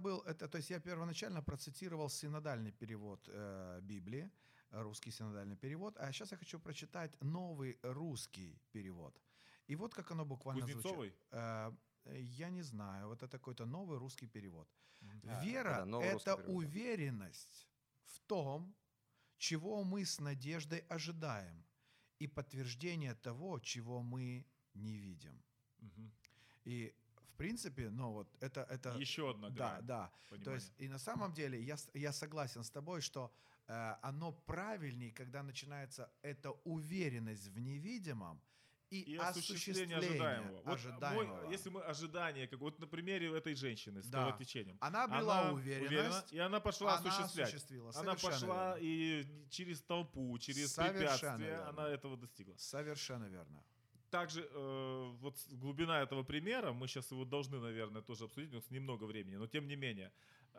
то есть я первоначально процитировал синодальный перевод Библии, русский синодальный перевод, а сейчас я хочу прочитать новый русский перевод. И вот как оно буквально Кузнецовый? звучит. Я не знаю, вот это какой-то новый русский перевод. Да, Вера новый — русский это перевод, да. уверенность в том, чего мы с надеждой ожидаем, и подтверждение того, чего мы не видим. Мгм. И в принципе, ну вот это Еще одна да, грань да. понимания. То есть и на самом деле я согласен с тобой, что оно правильнее, когда начинается эта уверенность в невидимом и осуществление ожидаемого. Вот ожидаемого. если мы ожидание, как вот на примере этой женщины с Да. кровотечением. Она обрела уверенность, и она пошла она осуществлять. осуществила. Она Совершенно пошла верно. и через толпу, через Совершенно препятствия верно. она этого достигла. Совершенно верно. Также вот глубина этого примера, мы сейчас его должны, наверное, тоже обсудить, у нас немного времени, но тем не менее.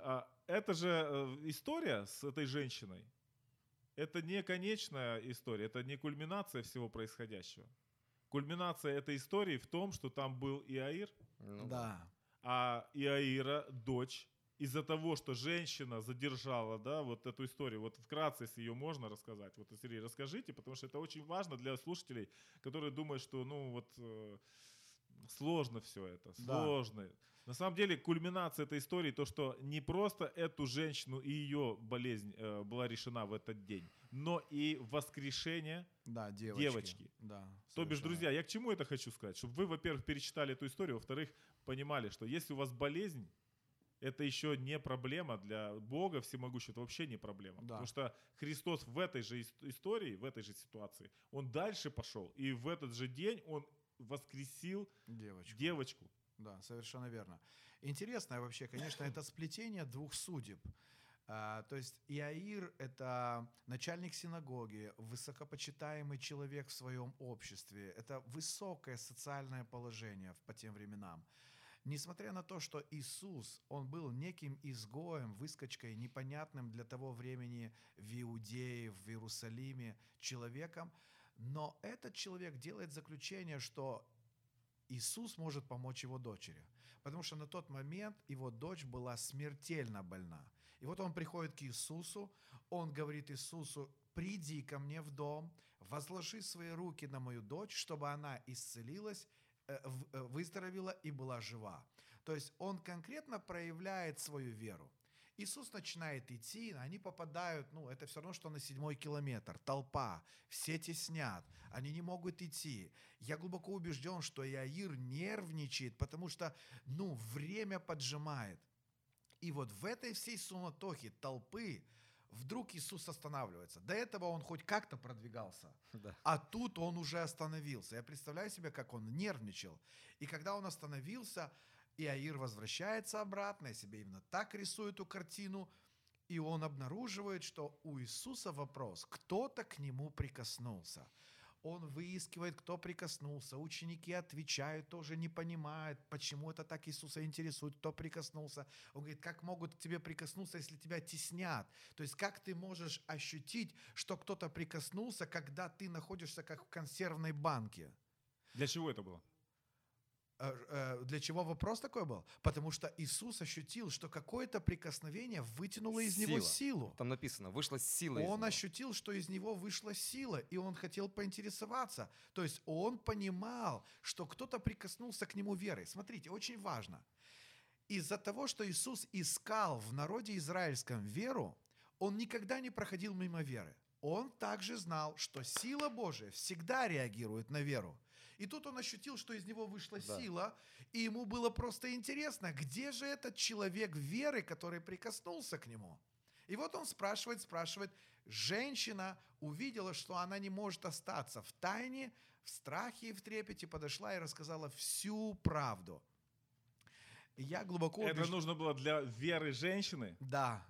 Это же история с этой женщиной. Это не конечная история, это не кульминация всего происходящего. Кульминация этой истории в том, что там был Иаир, Ну Да. а Иаира дочь, из-за того, что женщина задержала, да, вот эту историю, вот вкратце, если ее можно рассказать, вот, Сергей, расскажите, потому что это очень важно для слушателей, которые думают, что, ну, вот, сложно все это, Да. сложно. На самом деле, кульминация этой истории, то, что не просто эту женщину и ее болезнь была решена в этот день, но и воскрешение. Да, Девочки. Да, То бишь, совершенно. друзья, я к чему это хочу сказать? Чтобы вы, во-первых, перечитали эту историю, во-вторых, понимали, что если у вас болезнь, это еще не проблема для Бога всемогущего, это вообще не проблема. Да. Потому что Христос в этой же истории, в этой же ситуации, Он дальше пошел, и в этот же день Он воскресил Девочку. девочку. да, совершенно верно. Интересно вообще, конечно, это сплетение двух судеб. То есть Иаир– это начальник синагоги, высокопочитаемый человек в своем обществе. Это высокое социальное положение по тем временам. Несмотря на то, что Иисус, он был неким изгоем, выскочкой, непонятным для того времени в Иудее, в Иерусалиме человеком, но этот человек делает заключение, что Иисус может помочь его дочери. Потому что на тот момент его дочь была смертельно больна. И вот он приходит к Иисусу, он говорит Иисусу: приди ко мне в дом, возложи свои руки на мою дочь, чтобы она исцелилась, выздоровела и была жива. То есть он конкретно проявляет свою веру. Иисус начинает идти, они попадают, это все равно, что на 7-й километр, толпа, все теснят, они не могут идти. Я глубоко убежден, что Иаир нервничает, потому что, время поджимает. И вот в этой всей суматохе толпы вдруг Иисус останавливается. До этого он хоть как-то продвигался, Да. а тут он уже остановился. Я представляю себе, как он нервничал. И когда он остановился, Иаир возвращается обратно, я себе именно так рисую эту картину, и он обнаруживает, что у Иисуса вопрос: кто-то к нему прикоснулся. Он выискивает, кто прикоснулся. Ученики отвечают, тоже не понимают, почему это так Иисуса интересует, кто прикоснулся. Он говорит: как могут к тебе прикоснуться, если тебя теснят? То есть как ты можешь ощутить, что кто-то прикоснулся, когда ты находишься как в консервной банке? Для чего это было? Для чего вопрос такой был? Потому что Иисус ощутил, что какое-то прикосновение вытянуло из него силу. Там написано, вышла сила из Он него. ощутил, что из него вышла сила, и он хотел поинтересоваться. То есть он понимал, что кто-то прикоснулся к нему верой. Смотрите, очень важно. Из-за того, что Иисус искал в народе израильском веру, он никогда не проходил мимо веры. Он также знал, что сила Божия всегда реагирует на веру. И тут он ощутил, что из него вышла сила, и ему было просто интересно, где же этот человек веры, который прикоснулся к нему. И вот он спрашивает. Женщина увидела, что она не может остаться в тайне, в страхе и в трепете, подошла и рассказала всю правду. И я глубоко Это нужно было для веры женщины? Да.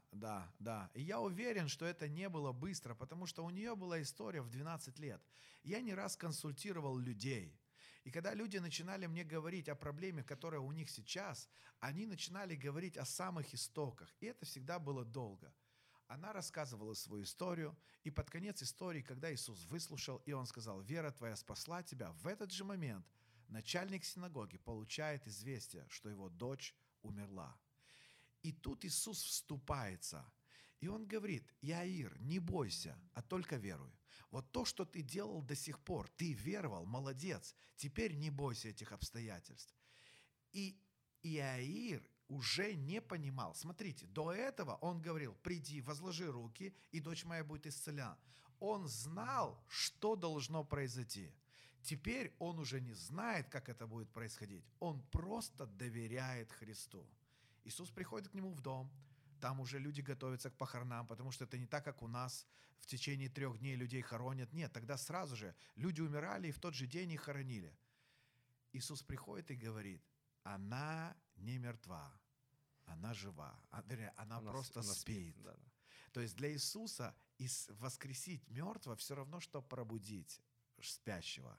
И я уверен, что это не было быстро, потому что у нее была история в 12 лет. Я не раз консультировал людей. И когда люди начинали мне говорить о проблеме, которая у них сейчас, они начинали говорить о самых истоках. И это всегда было долго. Она рассказывала свою историю, и под конец истории, когда Иисус выслушал, и Он сказал: «Вера твоя спасла тебя», в этот же момент начальник синагоги получает известие, что его дочь умерла. И тут Иисус вступается, и Он говорит: «Иаир, не бойся, а только веруй. Вот то, что ты делал до сих пор, ты веровал, молодец, теперь не бойся этих обстоятельств». И Иаир уже не понимал. Смотрите, до этого он говорил: приди, возложи руки, и дочь моя будет исцелена. Он знал, что должно произойти. Теперь он уже не знает, как это будет происходить. Он просто доверяет Христу. Иисус приходит к нему в дом. Там уже люди готовятся к похоронам, потому что это не так, как у нас в течение 3 дней людей хоронят. Нет, тогда сразу же люди умирали и в тот же день их хоронили. Иисус приходит и говорит: она не мертва, она жива. Она просто спит. Да. То есть для Иисуса воскресить мертвого все равно, что пробудить спящего.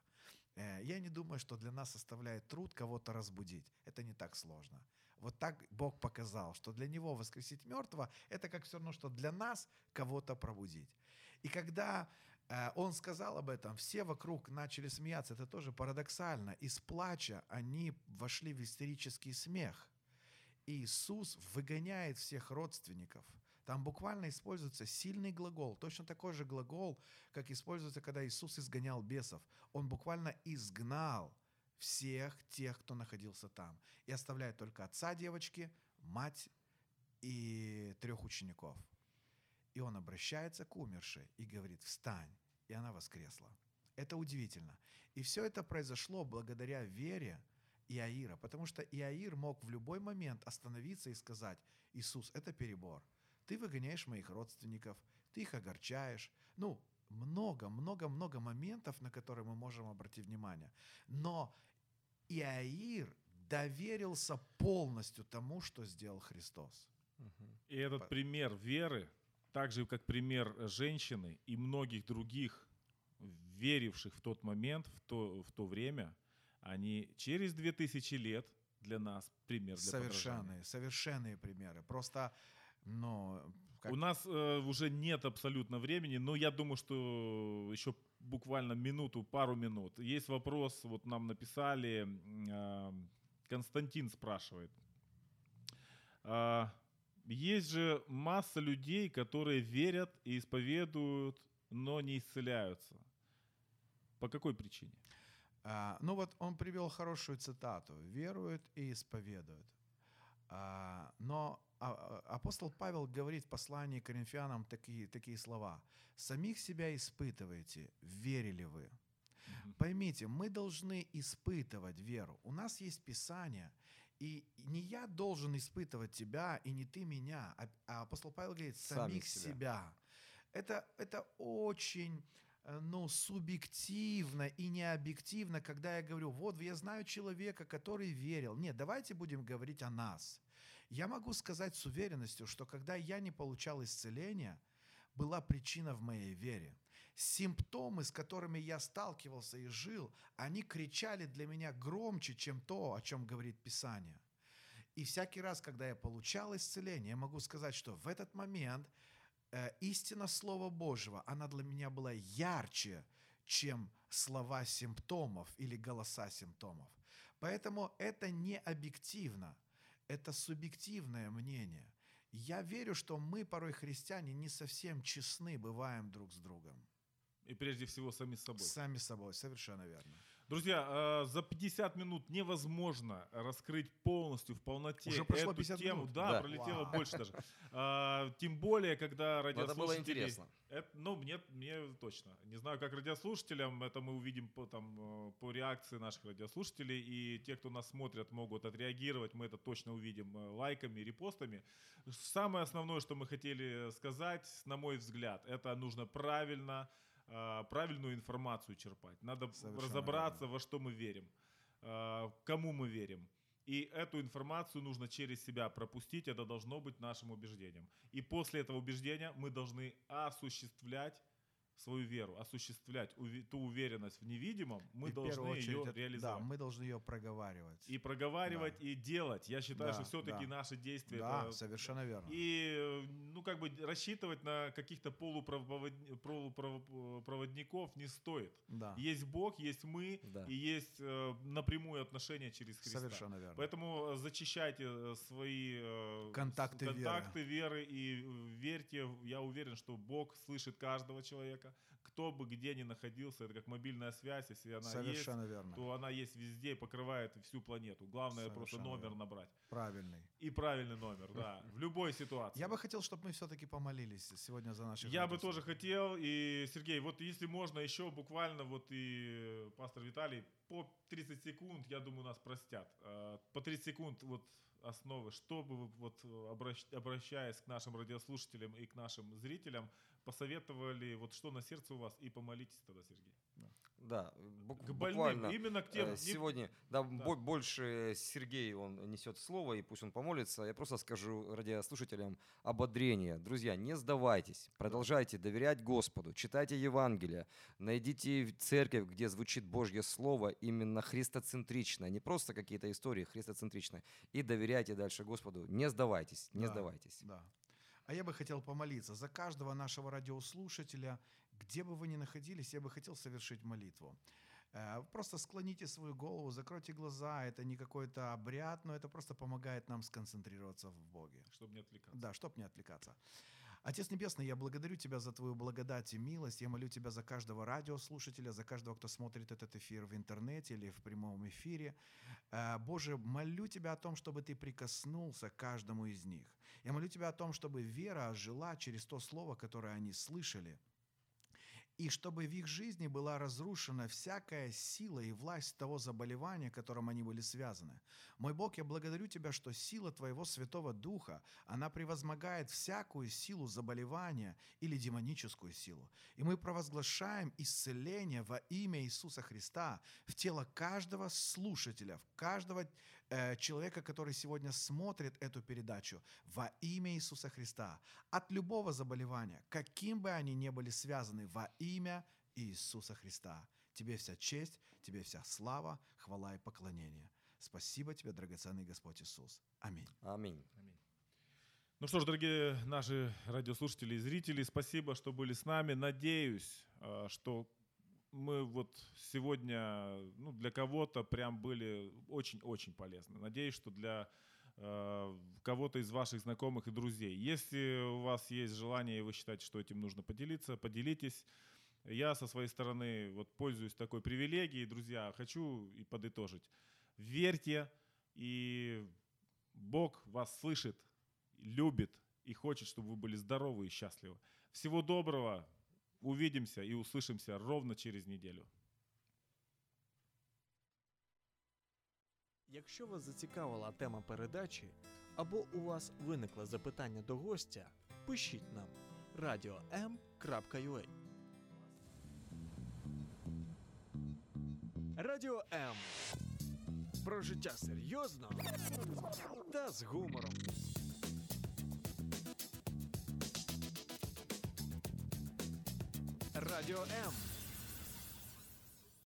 Я не думаю, что для нас составляет труд кого-то разбудить. Это не так сложно. Вот так Бог показал, что для Него воскресить мертвого – это как все равно, что для нас кого-то пробудить. И когда Он сказал об этом, все вокруг начали смеяться. Это тоже парадоксально. Из плача они вошли в истерический смех. И Иисус выгоняет всех родственников. Там буквально используется сильный глагол, точно такой же глагол, как используется, когда Иисус изгонял бесов. Он буквально изгнал всех тех, кто находился там, и оставляет только отца девочки, мать и 3 учеников. И он обращается к умершей и говорит: «Встань!» И она воскресла. Это удивительно. И все это произошло благодаря вере Иаира, потому что Иаир мог в любой момент остановиться и сказать: «Иисус, это перебор. Ты выгоняешь моих родственников, ты их огорчаешь». Много моментов, на которые мы можем обратить внимание. Но Иаир доверился полностью тому, что сделал Христос. И этот пример веры, так же как пример женщины и многих других, веривших в тот момент, в то время, они через 2000 лет для нас пример для подражания. Совершенные примеры. Просто, ну, У нас уже нет абсолютно времени, но я думаю, что еще буквально пару минут. Есть вопрос, вот нам написали, Константин спрашивает. Есть же масса людей, которые верят и исповедуют, но не исцеляются. По какой причине? Ну вот он привел хорошую цитату. Веруют и исповедуют. Но апостол Павел говорит в послании к Коринфянам такие слова. «Самих себя испытывайте, верили вы». Поймите, мы должны испытывать веру. У нас есть Писание, и не я должен испытывать тебя, и не ты меня, а апостол Павел говорит, самих себя. Это очень субъективно и необъективно, когда я говорю, вот я знаю человека, который верил. Нет, давайте будем говорить о нас. Я могу сказать с уверенностью, что когда я не получал исцеления, была причина в моей вере. Симптомы, с которыми я сталкивался и жил, они кричали для меня громче, чем то, о чем говорит Писание. И всякий раз, когда я получал исцеление, я могу сказать, что в этот момент истина Слова Божьего, она для меня была ярче, чем слова симптомов или голоса симптомов. Поэтому это не объективно, это субъективное мнение. Я верю, что мы, порой христиане, не совсем честны бываем друг с другом. И прежде всего сами с собой. Сами с собой, совершенно верно. Друзья, за 50 минут невозможно раскрыть полностью, в полноте Уже прошло эту 50 тему. минут? Да, Да. пролетело Вау. больше даже. Тем более, когда Но это радиослушатели... было интересно. Мне точно. Не знаю, как радиослушателям, это мы увидим по реакции наших радиослушателей, и те, кто нас смотрят, могут отреагировать, мы это точно увидим лайками, репостами. Самое основное, что мы хотели сказать, на мой взгляд, это нужно правильную информацию черпать. Надо Совершенно разобраться, верно. во что мы верим, кому мы верим. И эту информацию нужно через себя пропустить, это должно быть нашим убеждением. И после этого убеждения мы должны осуществлять свою веру, осуществлять ту уверенность в невидимом, мы И в первую должны очередь, ее реализовать. Да, мы должны ее проговаривать. И проговаривать, и делать. Я считаю, Да, что все-таки да. наши действия... Да, это... совершенно верно. И, рассчитывать на каких-то полупроводников не стоит. Да. Есть Бог, есть мы, Да. и есть напрямую отношения через Христа. Совершенно верно. Поэтому зачищайте свои Контакты веры и верьте. Я уверен, что Бог слышит каждого человека, кто бы где ни находился. Это как мобильная связь, если она Совершенно есть, верно. то она есть везде, покрывает всю планету. Главное просто Совершенно номер верно. набрать. Правильный. И правильный номер, да, в любой ситуации. Я бы хотел, чтобы мы все-таки помолились сегодня за наших Я бы радиослушателей. тоже хотел, и, Сергей, вот если можно еще буквально, вот и пастор Виталий, по 30 секунд, я думаю, нас простят. По 30 секунд вот основы, чтобы вы, вот, обращаясь к нашим радиослушателям и к нашим зрителям, посоветовали, вот что на сердце у вас, и помолитесь тогда, Сергей. Да, К больным, буквально именно к тем... сегодня больше Сергей, он несет слово, и пусть он помолится. Я просто скажу радиослушателям ободрение. Друзья, не сдавайтесь, продолжайте доверять Господу, читайте Евангелие, найдите церковь, где звучит Божье Слово, именно христоцентричное, не просто какие-то истории, христоцентричное, и доверяйте дальше Господу. Не сдавайтесь, не Да. сдавайтесь. Да. А я бы хотел помолиться за каждого нашего радиослушателя, где бы вы ни находились, я бы хотел совершить молитву. Просто склоните свою голову, закройте глаза. Это не какой-то обряд, но это просто помогает нам сконцентрироваться в Боге. Чтобы не отвлекаться. Да, чтобы не отвлекаться. Отец Небесный, я благодарю Тебя за Твою благодать и милость. Я молю Тебя за каждого радиослушателя, за каждого, кто смотрит этот эфир в интернете или в прямом эфире. Боже, молю Тебя о том, чтобы Ты прикоснулся к каждому из них. Я молю Тебя о том, чтобы вера ожила через то слово, которое они слышали. И чтобы в их жизни была разрушена всякая сила и власть того заболевания, которым они были связаны. Мой Бог, я благодарю Тебя, что сила Твоего Святого Духа, она превозмогает всякую силу заболевания или демоническую силу. И мы провозглашаем исцеление во имя Иисуса Христа в тело каждого слушателя, в каждого человека, который сегодня смотрит эту передачу, во имя Иисуса Христа, от любого заболевания, каким бы они ни были связаны, во имя Иисуса Христа. Тебе вся честь, тебе вся слава, хвала и поклонение. Спасибо тебе, драгоценный Господь Иисус. Аминь. Аминь. Ну что ж, дорогие наши радиослушатели и зрители, спасибо, что были с нами. Надеюсь, что мы вот сегодня, для кого-то прям были очень-очень полезны. Надеюсь, что для кого-то из ваших знакомых и друзей. Если у вас есть желание и вы считаете, что этим нужно поделиться, поделитесь. Я со своей стороны пользуюсь такой привилегией, друзья, хочу и подытожить. Верьте, и Бог вас слышит, любит и хочет, чтобы вы были здоровы и счастливы. Всего доброго, увидимся и услышимся ровно через неделю. Якщо вас зацікавила тема передачі, або у вас виникло запитання до гостя, пишіть нам radio.m.ua. Радіо М. Про життя серйозно та з гумором. Радіо М.